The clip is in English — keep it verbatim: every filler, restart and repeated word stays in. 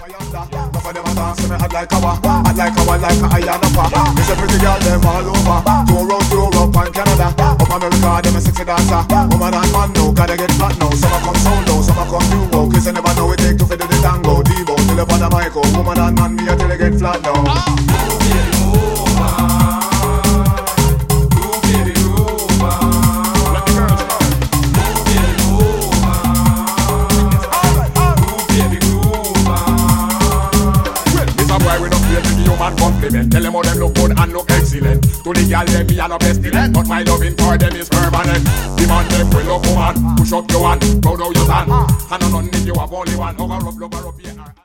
Enough of them a dance to me hot like a wa, hot like a wa, like a iron upper. It's a pretty girl them all over, tour round Europe and Canada. Up America them a sexy dancer. Woman and man no gotta get flat now. Some a come solo, some a come duo. Kiss you never know it take to fit the tango. Devo till up on the mic, oh. Woman and man me a till they get flat now. Compliment. Tell them how them look good and look excellent. To the girl them me a no pestilent, but my loving for them is permanent. Demand them well up woman, push up your hand, proud how you stand. And on none if you have only one, over up, over up, yeah.